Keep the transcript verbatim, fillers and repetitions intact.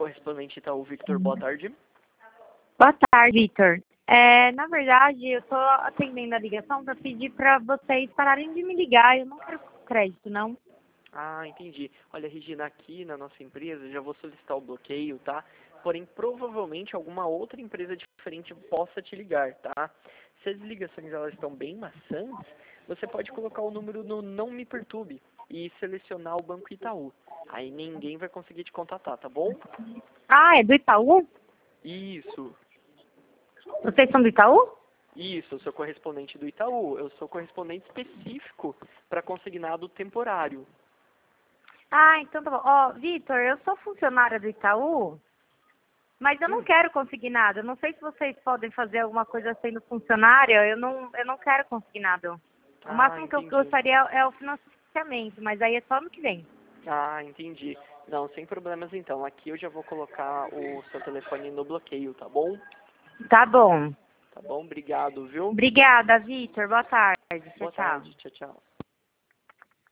correspondente Itaú, Victor, boa tarde. Boa tarde, Victor. É, na verdade, eu estou atendendo a ligação para pedir para vocês pararem de me ligar. Eu não quero crédito, não. Ah, entendi. Olha, Regina, aqui na nossa empresa, já vou solicitar o bloqueio, tá? Porém, provavelmente alguma outra empresa diferente possa te ligar, tá? Se as ligações elas estão bem maçantes, você pode colocar o número no Não Me Perturbe e selecionar o Banco Itaú. Aí ninguém vai conseguir te contatar, tá bom? Ah, é do Itaú? Isso. Vocês são do Itaú? Isso, eu sou correspondente do Itaú. Eu sou correspondente específico para consignado temporário. Ah, então tá bom. Ó, Victor, eu sou funcionária do Itaú, mas eu não Hum. quero consignado. Eu não sei se vocês podem fazer alguma coisa sendo funcionária. Eu não, eu não quero consignado. O Ah, máximo que eu entendi. gostaria é o financiamento, mas aí é só ano que vem. Ah, entendi. Não, sem problemas então. Aqui eu já vou colocar o seu telefone no bloqueio, tá bom? Tá bom. Tá bom? Obrigado, viu? Obrigada, Victor. Boa tarde. Tchau, Boa tchau. tarde. Tchau, tchau.